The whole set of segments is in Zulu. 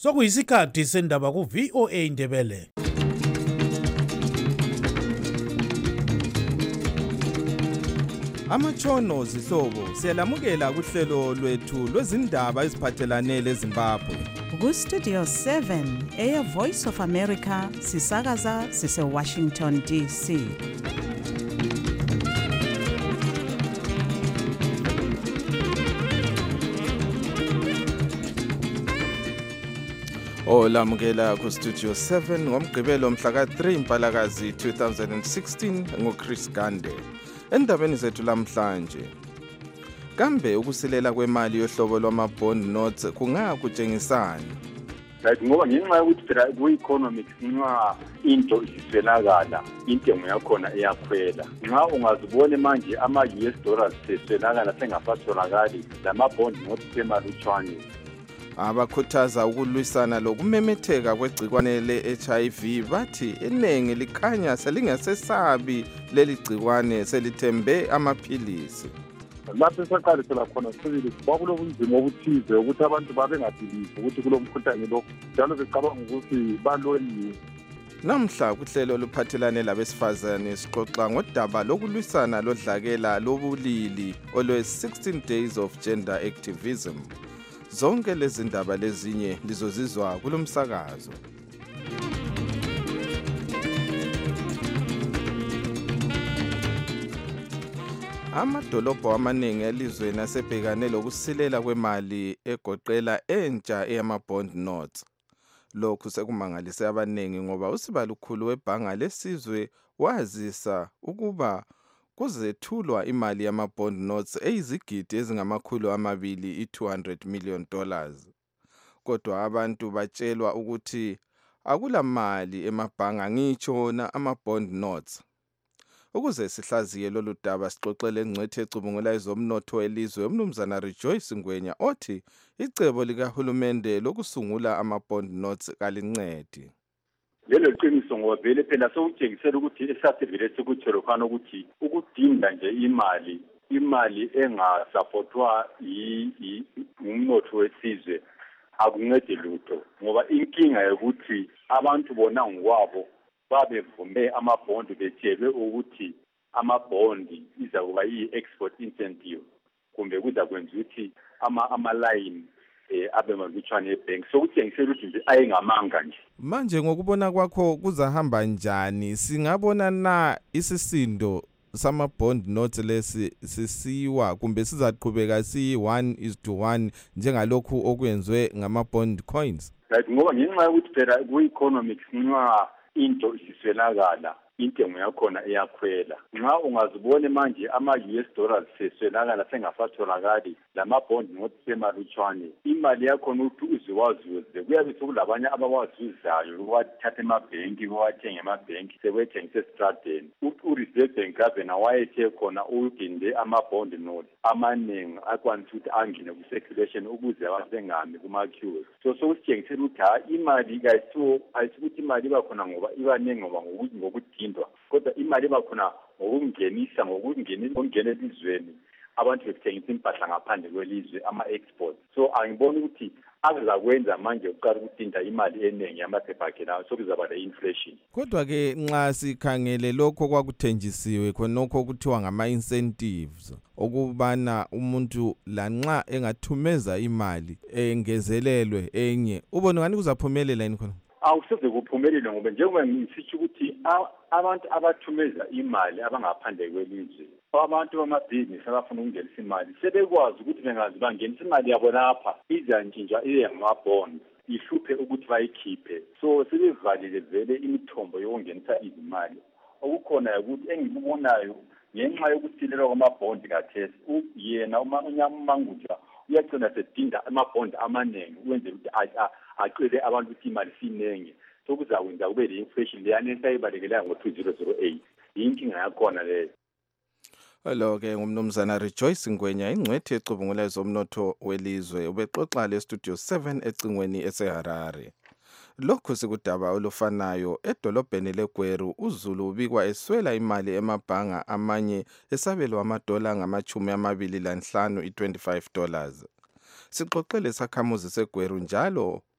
Sokuyisikhathi sendaba ku VOA Indebele. Amatshono zihlobo siyalamukela kuhlelo lwethu lwezindaba eziphathelane leZimbabwe. Ku Studio 7 Air Voice of America sisakaza sise Washington DC. Olamukela ku Studio 7 ngomgqibelo mhla ka 3 Mpalakazi 2016 ngoChris Gande. Endabeni zethu lamhlanje, kambe ukusilela kwemali yohlobo lwama-bond notes kungakutshengisani? Ngoba ngenxa yokuthi phela ku-economics nxa into isiswelakala, intengo yakhona iyakhwela. Nxa ungazibone manje ama-US dollars seswelakala sengasatholakali, lama-bond notes semalutshwane. Abakhuthaza ukulwisana lokumemetheka kwegcikwane le-HIV bathi iningi likhanya selingasesabi leli gcikwane selithembe amaphilisi. Lapho esaqalisela khona sibili kwakulobunzima obuthize ukuthi abantu babengabhilivi ukuthi kulomkhuhlane lo njalo becabanga ukuthi baloliwe. Namhla kuhlelo oluphathelane labesifazane sixoxa ngodaba lokulwisana lodlakela lobulili olwe-16 Days of Gender Activism. Zonke lezi ndaba lezinye lizozizwa kulomsakazo. Amadolobho amaningi elizweni asebhekane lokusilela kwemali egoqela entsha eyama-bond notes. Lokhu sekumangalise abaningi ngoba usibalukhulu webhanga lesizwe wazisa ukuba kuzethulwa imali yama-bond notes eyizigidi ezingama-200 $200 million. Kodwa abantu batshelwa ukuthi akulamali emabhanga ngitsho na ama-bond notes. Ukuze sihlaziye lolu daba sixoxele ingcwethi ecubungula ezomnotho elizwe umnumzana Rejoice Ngwenya othi icebo likahulumende lokusungula ama-bond notes kalincedi. Lelo qiniso ngoba vele phela sokutshengisela ukuthi esasivele sikutshelo khona ukuthi ukudinga nje imali engasupportwa umnotho wesizwe akuncedi lutho, ngoba inkinga yokuthi abantu bona ngokwabo babevume amabhondi betshelwe ukuthi amabhondi iza kuba yi-export incentive kumbe kuza kwenza ukuthi ama-line abe malutshwane ebank sokutshengisela ukuthi nje ayengamanga nje. Manje ngokubona kwakho kuzahamba njani? Singabona na isisindo sama-bond notes lesi sisiwa kumbe sizaqhubeka siyi-1:1 njengalokhu okwenziwe ngama-bond coins? Ngoba ngenxa yokuthi phela ku-economics nxa into isiswelakala, intengo yakhona iyakhwela. Nxa ungazibone manje ama-US dollars seswelakala sengasatholakali, lama-bond notes semalutshwane, imali yakhona ukuthi uziwazuze kuyabe sekulabanye abawazuzayo bewathatha emabhenki bewathenga emabhenki sebethengisa esitradeni. U-Reserve Bank Governor wayethe khona udinde ama-bond notes amaningi akwanisa ukuthi angene ku-circulation ukuze abasengami kuma-queues. So sokusitshengisela ukuthi imali ayisukuthi imali iba khona ngoba ibaningi ngoba ngokudindwa, kodwa imali iba khona ngokungenisa ngokungena elizweni abantu bethengisa impahla ngaphandle kwelizwe ama-export. So angiboni ukuthi akuzakwenza manje uqala ukudinda imali eningi yamaphepha akhe lawo sokuzaba le-inflation. Kodwa-ke nxa sikhangele lokho kwakuthenjisiwe khonokho kuthiwa ngama-incentives okubana umuntu lanxa engathumeza imali engezelelwe enye, ubone ngani kuzaphumelela yini khona? Awusoze kuphumelele ngoba njengoba ngisitsho ukuthi abantu abathumeza imali abangaphandle kwelizwe, abantu bamabhizinisi abafuna ukungenisa imali sebekwazi ukuthi bengazi bangenisa imali yabo lapha izantshintsha iye ngama-bond ihluphe ukuthi bayikhiphe. So sebevalile vele imithombo yokungenisa izimali. Okukhona ukuthi engikubonayo ngenxa yokusilelwa kwamabhondi kathesi yena uMangutya uyagcina sedinda amabhondi amaningi ukwenzela ukuthi acele abantu ukuthi imali sinenge sokuzakwenza kube le-inflation leyani esayibalekelayo ngo-2008. Yinkinga yakhona leyo. Hello-ke ngumnumzana Rejoice Ngwenya ingcwethi ecubungula ezomnotho welizwe ubexoxa le-Studio 7 ecingweni eseHarare. Lokhu sikudaba olufanayo edolobheni leGweru uZulu ubikwa eswela imali emabhanga amanye esabelwa amadola angama-25 $25. Sixoxele sakhamuzi seGweru njalo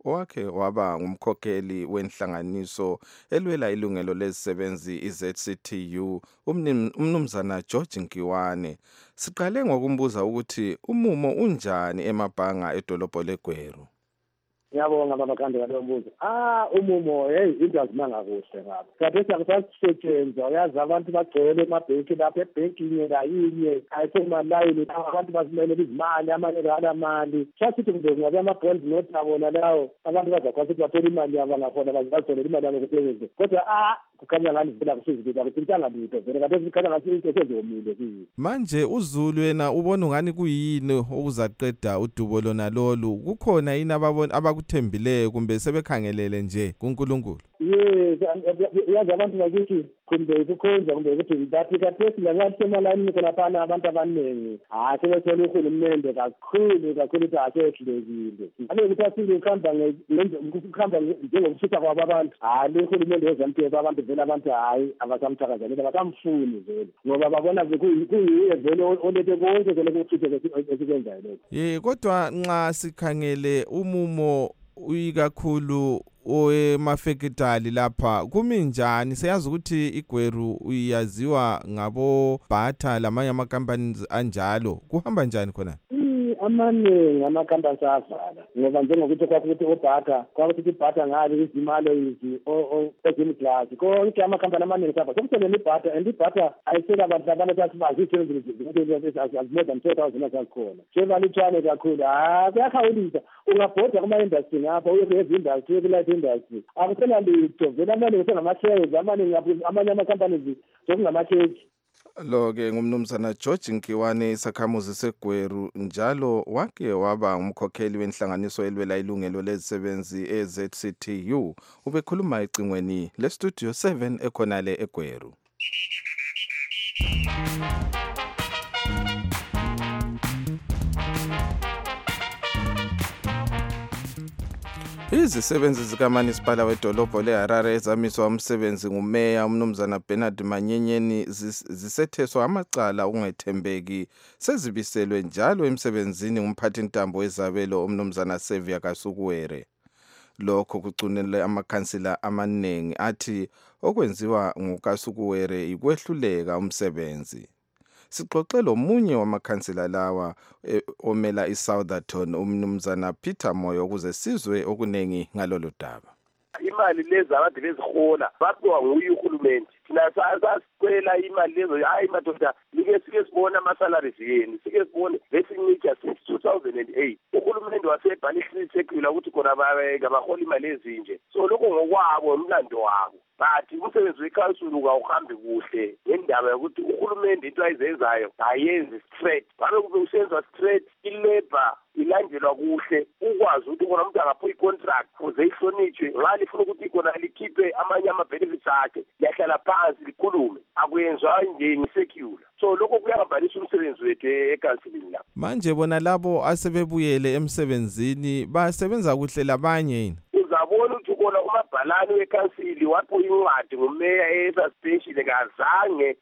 owakhe waba ngumkhokheli wenhlanganiso elwela ilungelo lezisebenzi iZCTU, umnumzana George Nkiwane. Siqale ngokumbuza ukuthi umumo unjani emabhanga edolobho leGweru. Ngiyabonga baba Khandi ngalombuzo. Umumo into azimanga kuhle ngapha. Kade sakusetshenzwa uyazi abantu bagcwele emabhenki lapha ebhenkini kayinye ayisemalayini abantu bazimele izimali amanye ngala mali. Sasithi kumbe ngabe ama-bond note abona lawo abantu bazakwazi ukuthi bathole imali yabo ngakhona bazitholela imali yabo kuphezulu. Kodwa kukhanya ngani vela kusizikile akuthintanga litho vele kade sikhanya ngathi into sezomile kiyo. Manje uZulu wena ubona ungani kuyini okuzaqeda udubo lona lolu? Kukhona yini abakuthembileyo kumbe sebekhangelele nje kuNkulunkulu? Yes, yazi abantu bakithi kumbe kukhonza kumbe ukuthi bathi kathesi langathi emalayini khona abantu abaningi sebethole uhulumende kakhulu ukuthi asehlekile. Ake ukuthi asile ukuhamba njengokushisa kwabo abantu lo uhulumende wezempilo abantu vele abantu abasamthakazelela abasamfuni vele ngoba babona kuyiye vele olethe konke vele kuthuthe esikwenzayo lokho. Kodwa nxa sikhangele umumo uyikakhulu owemafekitali lapha kumi njani? Siyazi ukuthi iGweru uyaziwa ngabo Bata lamanye ama-companies anjalo. Kuhamba njani khona? Amaningi ama-companies avala ngoba njengokuthi kwakuthi uBata kwakuthi iBata ngale izimalo izi o-Gym Glass konke ama-company amaningi saba sokusebenza iBata and iBata ayisela abantu abantu bazi more than 2,000 azakhona sebalutshane kakhulu. Kuyakhawulisa ungabhoda kuma-industry ngapha uye industry kula industry akusena litho vele amaningi sengamashares amanye ama-companies sokungamakhekhi. Lo-ke ngumnumzana George Nkiwane, isakhamuzi seGweru, njalo wake waba ngumkhokheli wenhlanganiso elwela ilungelo lezisebenzi eZCTU. Ubekhuluma ecingweni leStudio 7 ekhonale eGweru. Izisebenzi zikaManisipala wedolobho leHarare ezamiswa umsebenzi ngumeya umnumzana Bernard Manyenyeni zisetheswa amacala ungethembeki sezibiselwe njalo emsebenzini ngumphathintambo wezabelo umnumzana Sevia Kasukuwere. Lokho kucunele amakhansila amaningi athi okwenziwa nguKasukuwere ikwehluleka umsebenzi. Sixoxele omunye wamakhansila lawa omela iSoutherton umnumzana Peter Moyo ukuze sizwe okunengi ngalolu daba. Imali lezi abantu bezihola baphiwa nguye uhulumende. Thina sasikwela imali lezo madoda like sike sibona ama-salaries yenu sike sibone lesincitsha since 2008 uhulumende wasebhalisa isekula ukuthi khona bahola imali ezinje. So lokho ngokwabo umlando wabo. But umsebenzi weCouncil awuhambi kuhle ngendaba yokuthi uhulumende into ayizenzayo ayenzi straight. Babe kube usenza straight ilabor ilandelwa kuhle ukwazi ukuthi khona umuntu angaphi icontract kuze ihlonitshwe ngale ifuna ukuthi khona likhiphe amanye ama-benefits akhe yahlala phansi likhulume akuyenzwa nje ngesecular. So lokho kuyabalisa umsebenzi wethu ekansilini lapha. Manje bona labo asebebuyele emsebenzini basebenza kuhle labanye yini? Uzabona ukuthi khona umabhalane wekansili wapho incwadi ngumeya esuspension kazange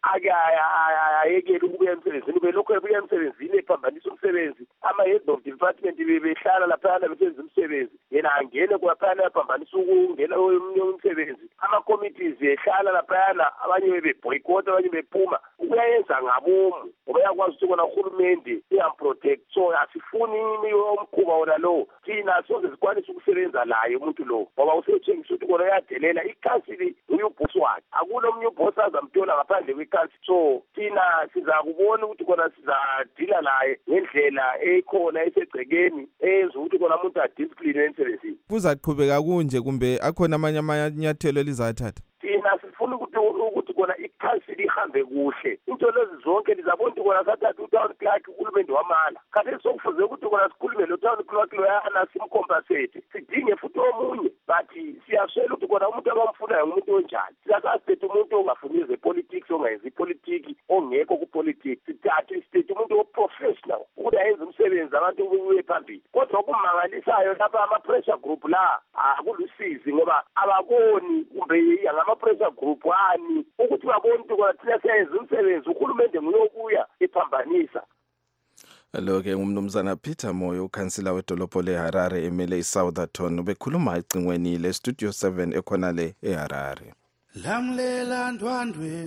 ayekele ukubuya emsebenzini belokho ebuya emsebenzini ephambanisa umsebenzi ama-head of department behlala laphana besenza umsebenzi yena angene kwaphana yaphambanisa ukungena omunye umsebenzi ama-committees ehlala laphana abanye beboycott abanye bephuma ukuyayenza ngabomu ngoba yakwazi ukuthi kona uhulumende uyamprotect. So asifuni umkhuba wona lo thina soze sikwanise ukusebenza laye umuntu lo ngoba usetshengisa ukuthi kona uyadelela ikhansili uyubhosi wakhe akulo omunye ubhosi azamthola ngaphandle kwekhansili. So thina sizakubona ukuthi kona sizadila laye ngendlela ekhona esegcekeni eyenza ukuthi kona umuntu adiscipline emsebenzini. Kuzaqhubeka kunje kumbe akhona amanye amanyathelo elizathatha? Thina sifuna ukuthi kona ikhansili ihambe kuhle. Into lezi zonke lizabona ukuthi kona sathatha utown clerk uhulumende wamala. Khathesi sokufuze ukuthi kona sikhulume lo town clerk loyana simcompensate. Sidinge futhi omunye but siyaswela ukuthi kona umuntu abamfunayo ngumuntu onjani. Siyasasethe umuntu ongafuni zepolitics ongayenzi ipolitiki ongekho kupolitics. Sithathe umuntu oprofessional ukuthi ayenze umsebenzi abantu ubuye phambili. Kodwa okumangalisayo lapha ama-pressure group la akulusizi ngoba ababoni kumbe ngama-pressure group wani ukuthi babone ukuthi kona thina siyayenza umsebenzi uhulumende nguye obuya ephambanisa. Lo-ke ngumnumzana Peter Moyo, ukhansila wedolobho leHarare emele iSoutherton, ubekhuluma ecingweni leStudio 7 ekhona le eHarare. Lamlela ndwandwe,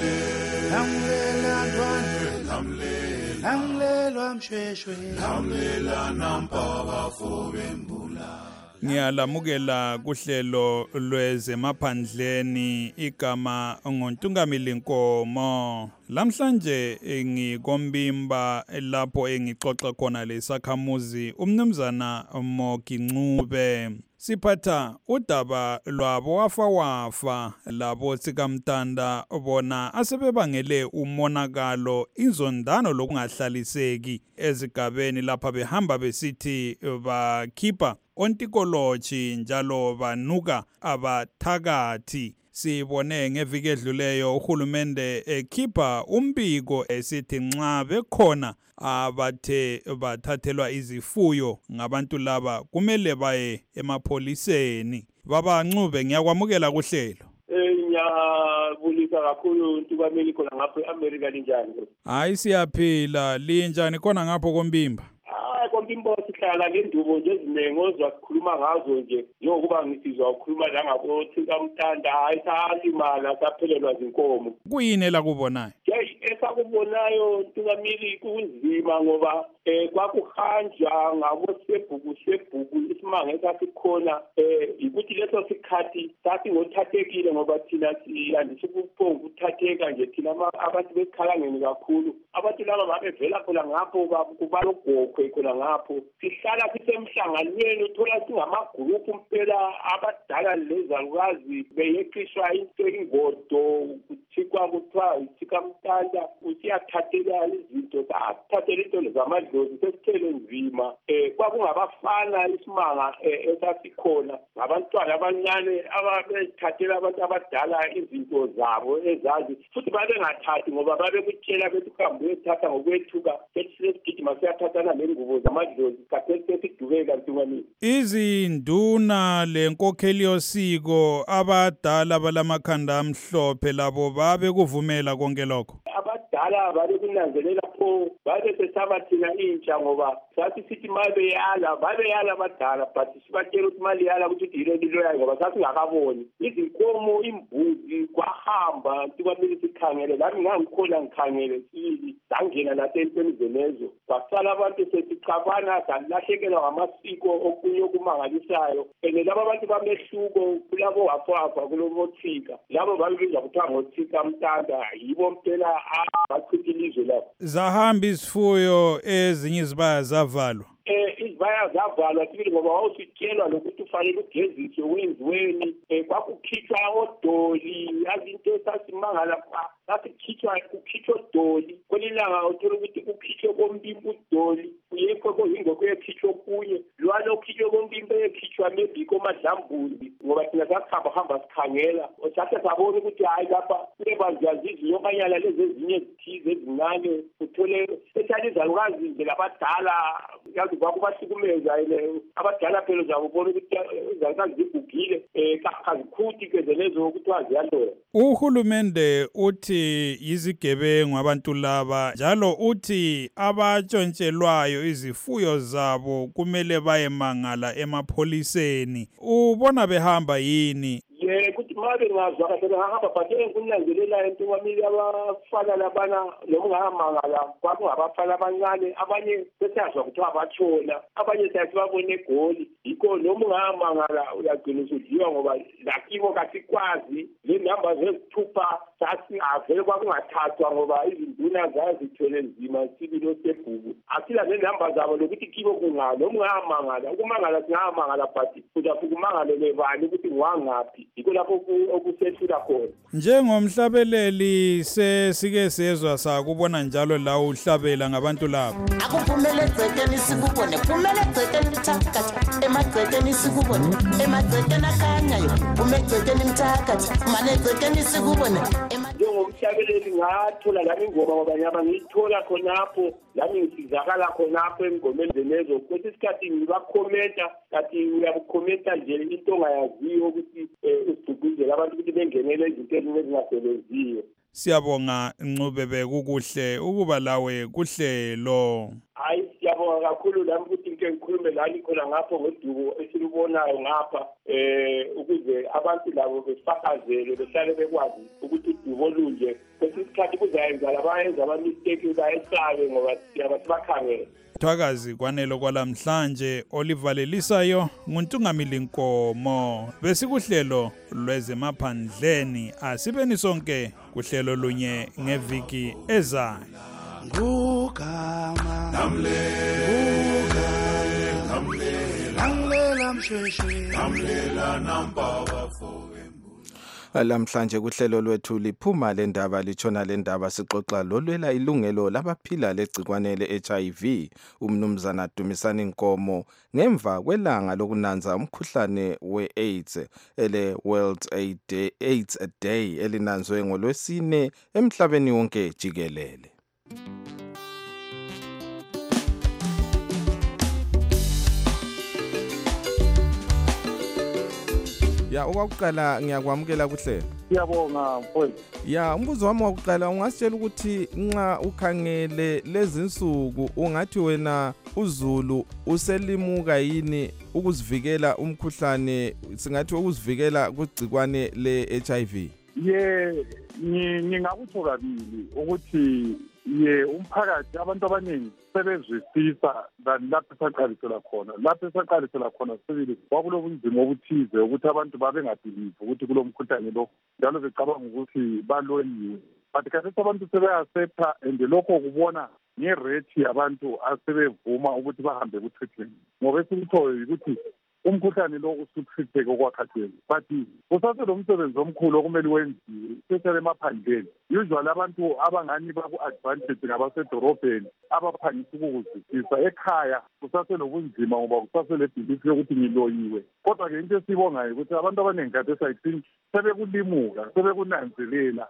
lamlela ndwandwe, lamlelwa mshweshwe, lamlela nampa bafube mbula. Ngiyalamukela kuhlelo lwezemaphandleni igama ngoNtungamili Nkomo. Lamhlanje ngikombimba lapho engixoxa khona lesakhamuzi umnumzana Mogi Ncube. Siphatha udaba lwabo wafa labo sikamtanda bona asebebangele umonakalo izondano lokungahlaliseki ezigabeni lapha behamba besithi bakhipha ontikoloji njalo banuka abathakathi. Sibone ngeviki edluleyo uhulumende ekhipha umbiko esithi nxa bekhona abathe bathathelwa izifuyo ngabantu laba kumele baye emapholiseni. Baba Ncube, ngiyakwamukela kuhlelo. Ngiyabulisa kakhulu Ntukameli khona ngapha eAmerica linjani? Hayi siyaphila, linjani khona ngapho kombimba? Kombimba sihlala ngendubo nje ezinengi ozakhuluma ngazo nje njengokuba ngisizwa ukukhuluma la ngabo sikamtanda hayi salimala saphelelwa zinkomo. Kuyini la kubonayo? Esakubonayo Ntukameli kunzima ngoba kwakuhanjwa ngabo sebhuku isimanga esasikhona ukuthi leso sikhathi sathi ngothathekile ngoba thina siyandise ukuphonga ukuthatheka nje thina abantu bekhalangeni kakhulu. Abantu laba babevela khona ngapho kubalogokhwe khona ngapho sihlala sisemhlanganweni uthola singamagrupu mpela abadala lezalukazi beyeqishwa ingodo kuthikwa kuthiwa isikamtanda usiyathathela izinto sathathela into zamadlozi sesithele nzima kwakungabafana isimanga esasikhona ngabantwana abancane ababethathela abantu abadala izinto zabo ezazi futhi babengathathi ngoba babekutshela bethi uhambe uyethatha ngokwethuka sesigijima siyathathana nengubo zamadlozi kathesi sesidubeka Ntukameli. Izinduna lenkokheli yosiko abadala balamakhanda amhlophe labo babekuvumela konke lokho. Abadala babekunanzelela pho babesesaba thina intsha ngoba sathi sithi babeyala abadala but sibatshela ukuthi mali yala ukuthi yilo yayo ngoba sasingakaboni izinkomo imbuzi kwahamba Ntukameli sikhangele lami ngangikhona ngikhangele sili sangena nasentweni zenezo kwasala abantu sesicabana salahlekelwa ngamasiko okunye okumangalisayo laba abantu bamehluko kulabo wafafa kulobothika labo babizwa kuthiwa ngothika mtanda yibo mpela bachitha ilizwe lapho. Zahamba izifuyo ezinye izibaya zavalwa. Izibaya zavalwa sibili ngoba wawusitshelwa lokuthi ufanele ugeziswe wenziweni kwakukhitshwa odoli izinto esasimangala kukhitshwa odoli kwelilanga uthola ukuthi kukhitshwe kombimba udoli uyekho koyingoko yekhitshwa kunye lwalo khitshwe kombimba yekhitshwa maybe komadlambuli ngoba thina sasihamba sikhangela sathe sabona ukuthi hayi lapha kulebanziyazi izinyokanyala lezi ezinye ezithize ezincane uthole sethalizalukazi nje labadala yazi kwakubahlukumeza abadala phela uzabona ukuthi izalukazi zigugile kazikhuthikezelezo ukuthiwa ziyaloya. Uhulumende uthi yizigebengu abantu laba njalo uthi abatshontshelwayo izifuyo zabo kumele bayemangala emapholiseni. Ubona behamba yini? Ukuthi mabe ngazwa kahle ngahamba but engikunanzelela Ntukameli abafana labana noma ungamangala kwakungabafana abancane abanye sesiyazwa kuthiwa abatshona abanye siyasibabona egoli yikho noma ungamangala uyagcina usudliwa ngoba lakibo kasikwazi le namba zezithupha sasingavele kwakungathathwa ngoba izinduna zazithwele nzima sibilo sebhuku asila nenamba zabo lokuthi kibo kungalo noma ungamangala ukumangala singamangala but uzafika umangale bani ukuthi ngwangaphi yikho lapho okusethula khona. Njengomhlabeleli sesike sezwa sakubona njalo la uhlabela ngabantu labo. Akuvumele egcekeni sikubone, kumele egcekeni mthakathi, emagcekeni sikubone, emagcekeni akhanyayo, umegcekeni mthakathi, manje egcekeni sikubone. Njengomhlabeleli ngathola lami ingoma ngoba nyaba ngiyithola khonapho lami ngisizakala khonapho engomeni zenezo kwethi isikhathi ngibakhomenta kathi uyabukhomenta nje into ongayaziyo ukuthi usigqugquzela abantu ukuthi bengenele izinto ezingasebenziyo. Siyabonga Ncube bekukuhle ukuba lawe kuhlelo. Hayi ngizama ukuthi ngike ngikhulume lani khona ngapho ngodubo esilubonayo ngapha ukuze abantu labo befakazele behlale bekwazi ukuthi udubo lunje kwesinye isikhathi kuzayenza labayenza ama-mistake bayesabe ngoba siyabe sibakhangela. Thwakazi kwanelo kwalamhlanje olivalelisayo nguNtungamili Nkomo. Besikuhlelo lwezemaphandleni asibeni sonke kuhlelo lunye ngeviki ezayo. Ngugama namlela mshweshwe namlela nampaba Lamhlanje kuhlelo lwethu liphuma le ndaba litshona le ndaba sixoxa lolwela ilungelo labaphila legcikwane le-HIV umnumzana Dumisani Nkomo ngemva kwelanga lokunanza umkhuhlane we-AIDS ele World AIDS Day elinanzwe ngolwesine emhlabeni wonke jikelele. Ya okwaqala ngiyakwamukela kuhle. Siyabonga mfowethu. Ya umbuzo wami wokuqala ungasitshela ukuthi nxa ukhangele lezi insuku ungathi wena uZulu uselimuka yini ukuzivikela umkhuhlane singathi ukuzivikela kugcikwane le-HIV? Ngingakutsho kabili ukuthi umphakathi abantu abaningi sebezwisisa lapho esaqalisela khona. Lapho esaqalisela khona sibili kwakulobunzima obuthize ukuthi abantu babengabhilivi ukuthi kulo mkhuhlane lo njalo becabanga ukuthi baloyiwe. But kathesi abantu sebeaccepta and lokho kubona ngerate yabantu asebevuma ukuthi bahambe ku-treatment. Ngoba esikuthoyo ukuthi umkhuhlane lo usutreateke okwakhathesi but kusaselo umsebenzi omkhulu okumele wenziwe especially emaphandleni. Usually abantu abangani baku-advantage ngabasedorobheni abaphangisa ukukuzwisisa. Ekhaya kusaselo bunzima ngoba kusasele belief yokuthi ngiloyiwe. Kodwa-ke into esibongayo ukuthi abantu abaningi kathesi I think sebekulimuka sebekunanzelela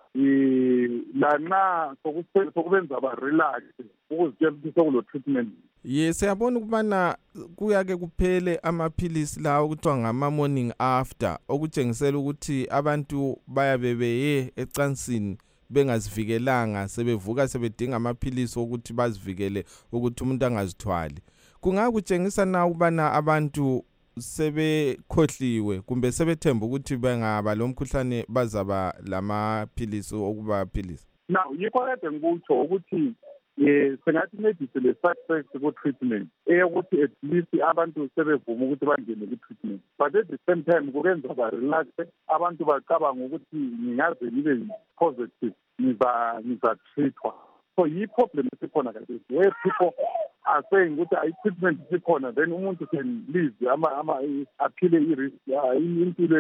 lanxa sokubenza ba-relax ukuzitshela ukuthi sekulo treatment. Siyabona ukubana kuyake kuphele amaphilisi lawo kuthiwa ngama-morning after okutshengisela ukuthi abantu bayabe beye ecansini bengazivikelanga sebevuka sebedinga amaphilisi ukuthi bazivikele ukuthi umuntu angazithwali. Kungakutshengisa na ukubana abantu sebekhohliwe kumbe sebethemba ukuthi bengaba lo mkhuhlane bazaba lamaphilisi okubaphilisi? Now yikho kade ngikutsho ukuthi sengathi medicine le-success ku-treatment eyokuthi at least abantu sebevuma ukuthi bangene ku-treatment but at the same time kukenza ba-relaxe abantu bacabanga ukuthi ngingaze ngibe positive ngizatrithwa. So yi-problem esikhona kade where people are saying ukuthi i-treatment isikhona then umuntu can live aphile impilo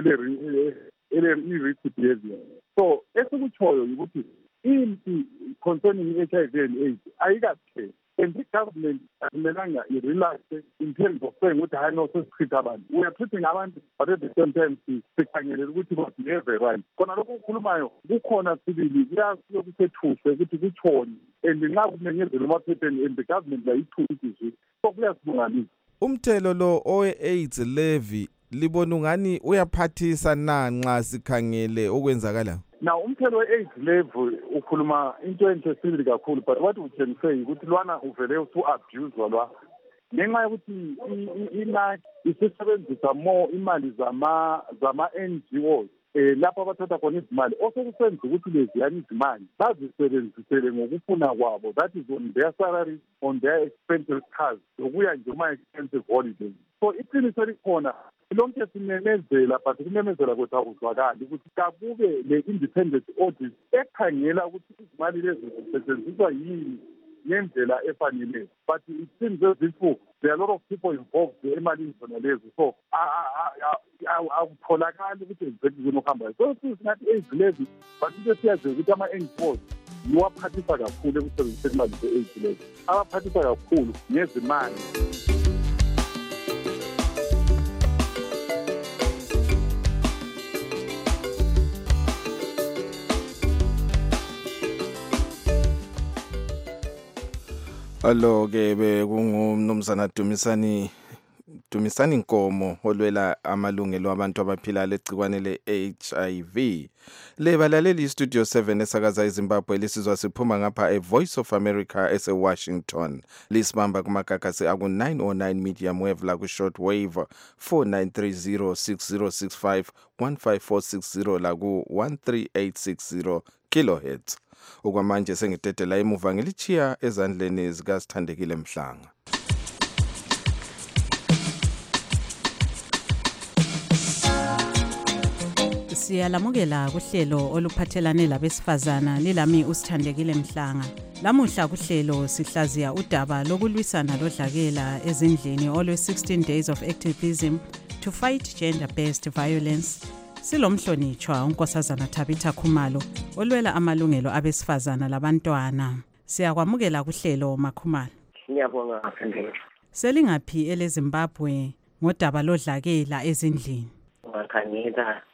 i-risk behavior. So esikutshoyo ukuthi impi concerning HIV and AIDS ayikahle and the government akumelanga i-relax in terms of saying ukuthi hayi no sesitreat abantu. We are treating abantu but at the same time sikhangele ukuthi babehave right. Khona lokho ukukhulumayo kukhona sibili kuyakusethuhle ukuthi kutshoni and nxa kumenyezela emaphepheni and the government layithulizwe so kuyasibunganisa. Umthelo lo owe-AIDS levy libona ungani uyaphathisa na nxa sikhangele okwenzakala? Now umthelo we-AIDS level ukhuluma into enhle sibili kakhulu but what we can say ukuthi lwana uvele usu-abuswa lwa ngenxa yokuthi inaki isisebenzisa more imali zama-NGOs lapho abathatha khona izimali osekusenza ukuthi leziyani izimali bazisebenzisele ngokufuna kwabo, that is on their salaries, on their expenses cars lokuya nje uma-expensive holidays. So iqiniso likhona lonke simemezela but kumemezela kwethu akuzwakali ukuthi kakube le-independent audit ekhangela ukuthi izimali lezi zisetshenziswa yini ngendlela efaneleyo. But it seems as if there are a lot of people involved emalini zona lezi so akutholakali ukuthi exactly kunokuhambayo. So singathi AIDS lezi but into siyazi ukuthi ama-NGOs yiwaphathisa kakhulu ekusebenziseni imali ze-AIDS lezi, abaphathisa kakhulu ngezimali. Alo ke bekungumnumzana Dumisani Dumisani Nkomo olwela amalungelo abantu abaphila legcikwane le-HIV. Lebalaleli Studio 7 esakaza eZimbabwe lisizwa siphuma ngapha eVoice of America eseWashington. Lisibamba kumagagasi aku-909 medium wave la ku-short wave 4930 6065 15460 la ku-13860 kilohertz. Okwamanje sengidedela emuva ngilichiya ezandleni zikaSithandekile Mhlanga. Siyalamukela kuhlelo oluphathelane labesifazana lilami uSithandekile Mhlanga. Lamuhla kuhlelo sihlaziya udaba lokulwisana lodlakela ezindlini olwe-16 days of activism to fight gender-based violence. Silomhlonitshwa uNkosazana Tabitha Khumalo olwela amalungelo abesifazana labantwana. Siyakwamukela kuhlelo Makhumalo. Ngiyabonga Sithandekile. Selingaphi eleZimbabwe ngodaba lodlakela ezindlini? Ungakhangela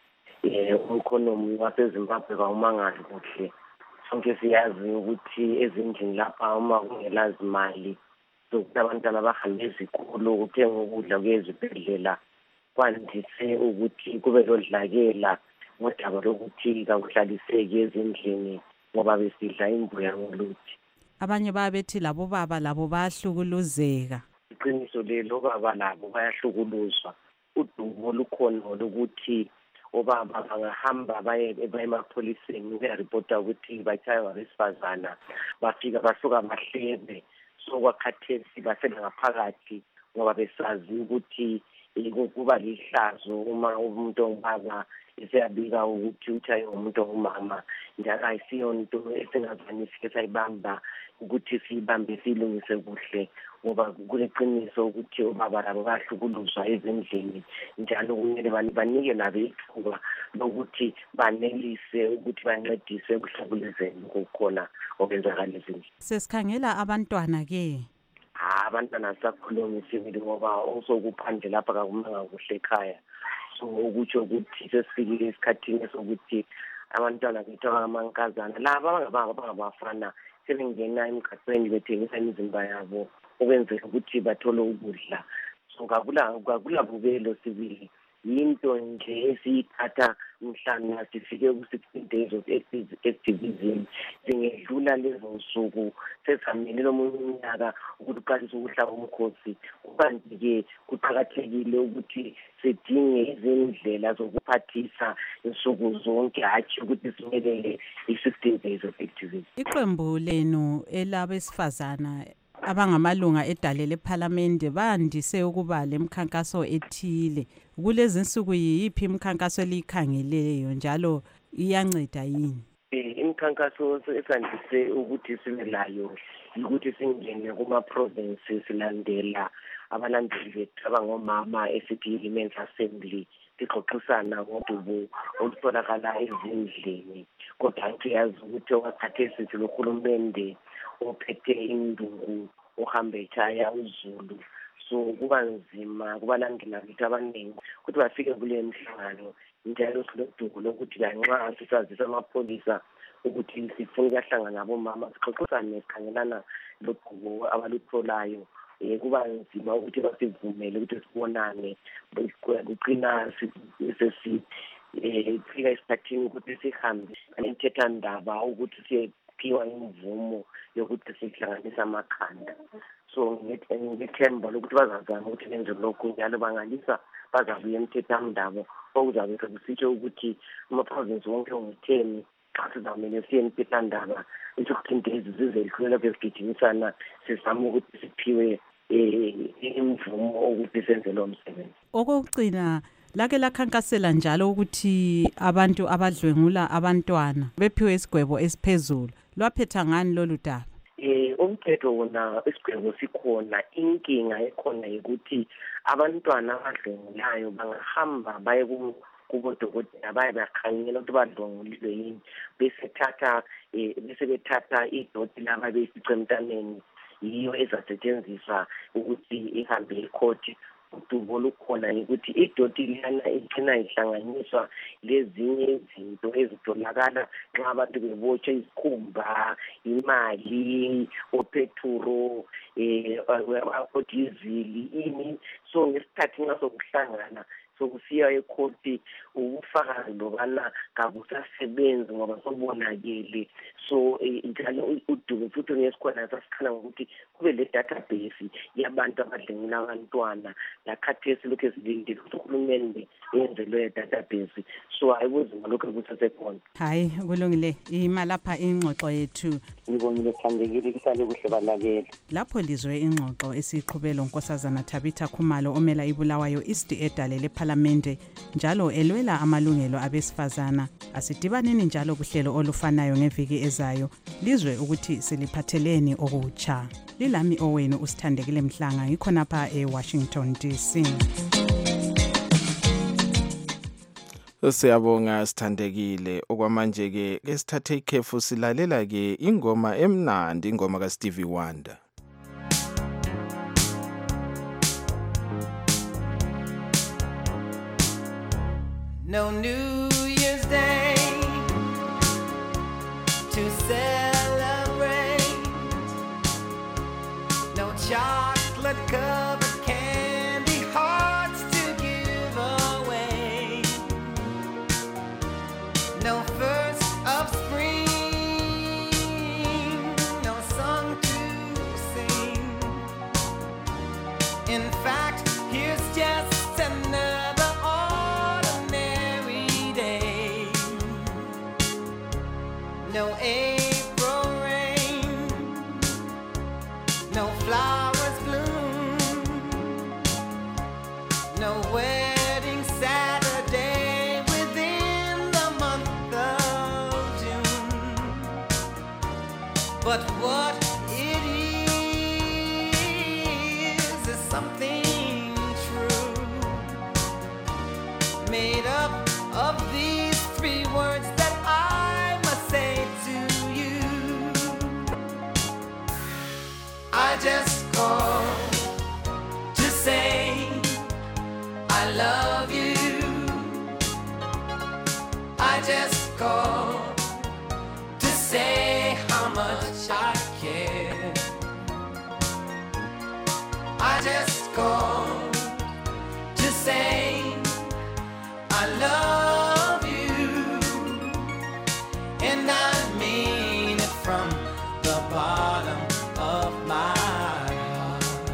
umkhonomi waseZimbabwe kawumangali kuhle. Sonke siyazi ukuthi ezindlini lapha uma kungela zimali zokuthi abantwana bahambe ezikolo ukuthenga ukudla kwezibhedlela kwandise ukuthi kube lodlakela ngodaba lokuthi kakuhlaliseki ezindlini ngoba besidla imbuya ngoluthi. Abanye babethi labo baba labo bayahlukuluzeka. Iqiniso lelo baba labo bayahlukuluzwa. Udumo lukhona lokuthi obaba bangahamba baye emapholiseni bayaripota ukuthi batshaywa abesifazana bafika basuka mahlebe sokwakhathesi basele ngaphakathi ngoba besazi ukuthi kuba lihlazo uma umuntu ongubaba eseyabika ukuthi utshaywe umuntu ongumama njalo ayisiyo into esingazanisi sayibamba ukuthi siyibambe silungise kuhle ngoba kuleqiniso ukuthi obaba labo bahlukuluzwa ezindlini njalo kumele banike labo ithuba lokuthi banelise ukuthi bancedise ekuhlukuluzeni kokukhona okwenzakala ezindlini. Sesikhangela abantwana ke. Abantwana sakhuluma sibili ngoba osokuphandle lapha kakumanga kuhle ekhaya. So ukutsho ukuthi sesifikile esikhathini sokuthi abantwana bethu abangamankazana laba abangabafana sebengena emgaqweni bethengisa imizimba yabo ukwenzela ukuthi bathole ukudla. So kakula bubelo sibili into nje esiyithatha mhlawumbe sifike ku-16 days of activism singedlula lezo nsuku sesamele lomunye unyaka ukuthi uqalise ukuhlaba umkhosi. Kanti-ke kuqakathekile ukuthi sidinge izindlela zokuphathisa insuku zonke hatshi ukuthi simelele i-16 days of activism. Iqembu lenu elabesifazana abangamalunga edale lephalamende bandise ukuba lemkhankaso ethile. Kulezi nsuku yiphi imkhankaso elikhangeleyo njalo iyanceda yini? Imkhankaso esandise ukuthi sibe layo ukuthi singene kuma-provinces silandela abalandeli bethu abangomama esithi Women's Assembly sixoxisana ngodubo olutholakala ezindlini. Kodwa siyazi ukuthi okwakhathesi silohulumende ophethe induku ohambe echaya uZulu. So kuba nzima kubalandela bethu abaningi ukuthi bafike kule mhlangano njalo silodubo lokuthi lanxa sisazisa amapholisa ukuthi sifuna ukuhlangana nabomama sixoxisane sikhangelana lodubo abalutholayo. Kuba nzima ukuthi basivumele ukuthi sibonane kuqina sesifika esikhathini ukuthi sihambe inthethandaba ukuthi siyephiwa imvumo yokuthi sihlanganise amakhanda. So ngithemba lokuthi bazazama ukuthi benze lokhu njalo bangalisa bazabuya emthethandaba okuzabe sekusitsho ukuthi ama-province wonke ongu-10 xa sizamele siye emthethandaba i-16 days zize lihlulelapho esigijimisana sizama ukuthi siphiwe imvumo ukuthi senze lo msebenzi. Okokucina lake lakhankasela njalo ukuthi abantu abadlwengula abantwana bephiwe isigwebo esiphezulu. Lwaphetha ngani lolu daba? Umthetho wona isigwebo sikhona. Inkinga ekhona ukuthi abantwana abadlwengulayo bangahamba baye kubodokotela baye bakhangela ukuthi badlwengulile yini bese bethatha idoti lababeyifice emntaneni yiyo ezasetshenziswa ukuthi ihambe ecourt udubo olukhona ukuthi idoti lana igcina ihlanganiswa lezinye izinto ezitholakala nxa abantu bebotshwa isikhumba, imali, ophethuro, odizili, ini. So ngesikhathi nxa sokuhlangana sokusiya ekhoti ubufakazi lokana kabusasebenzi ngoba sobonakele. So njalo udubo futhi ngesikhona sasikhala ngokuthi kube le database yabantu abadlengula abantwana lakhathesi lokhu ezilindile ukuthi uhulumende yenze leyo database. So ayikuzima lokhu kusasekhona. Hayi kulungile imalapha ingxoxo yethu. Ngibonile sithandekile kusale kuhle balakela. Lapho lizwe ingxoxo esiqhubelo unkosazana Tabitha Khumalo omela iBulawayo East edale leParliamente njalo elwela amalungelo abesifazana. Asidibaneni njalo kuhlelo olufanayo ngeviki ezayo lizwe ukuthi siliphatheleni okutsha. Lilami owenu usithandekile Mhlanga ngikhonapha eWashington DC. Siyabonga sithandekile okwamanje ke sithathe ikhefu silalela ke ingoma emnandi ingoma kaStevie Wonder. No New Year's Day to celebrate, no chocolate covered candy hearts to give away, no first of spring, no song to sing. In fact, here's just another no April rain, no flowers bloom, no wedding Saturday within the month of June. But what it is something true, made up of these three words that I must say to you. I just called to say I love you. I just called to say how much I care. I just called to say I love you, and I mean it from the bottom of my heart.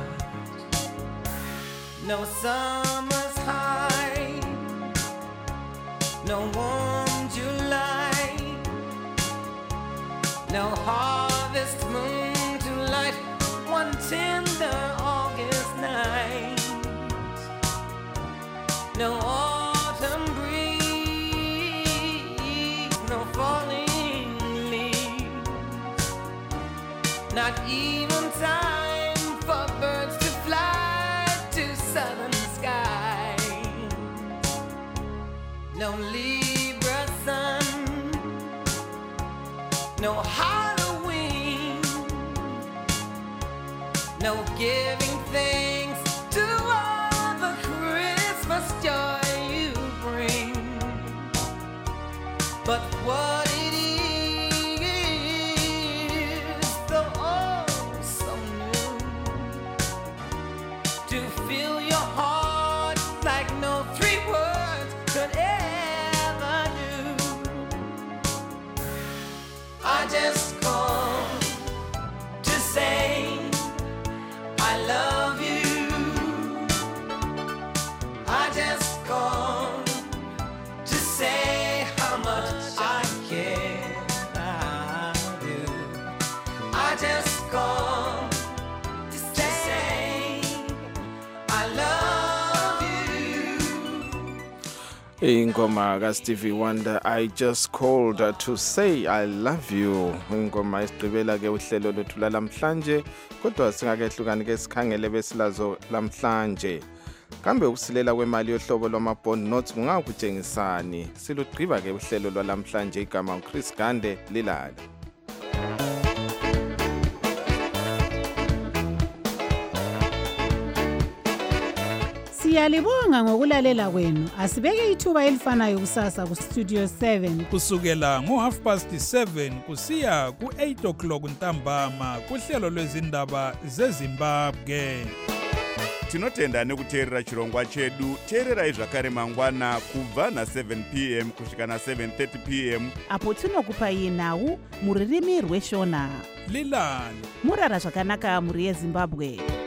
No summer's high, no warm July, no harvest moon to light one tender August night, no autumn breeze, no falling leaves, not even time for birds to fly to southern skies, no Libra sun, no Halloween, no giving thanks to all the Christmas joy you bring. But what it is, though oh so new, to fill your heart like no three words could ever do. I just called to say I love you. I just called to say how much I care. I do. I just called to say I love you. Ingoma kaStevie Wonder, I just called to say I love you. Ingoma isigqibela ke uhlelo lethu lamhlanje, kodwa singakehlukani ke sikhangele besilazo lamhlanje. Kambe ukusilela kwemali yohlobo lwama-bond notes kungakutshengisani? Silugqiba ke uhlelo lwalamhlanje igama uChris Gande lilala. Siyalibonga ngokulalela kwenu. Asibeke ithuba elifanayo kusasa ku Studio 7 kusukela ngo7:30 kusiya ku8 o'clock ntambama kuhlelo lwezindaba zeZimbabwe. Tinotenda nekuteerera chirongwa chedu. Teererai zvakare mangwana kubva na7 p.m. kusvika na7:30 p.m. apo tinokupai nhau muririmi rweshona. Lilani murara zvakanaka muri yeZimbabwe.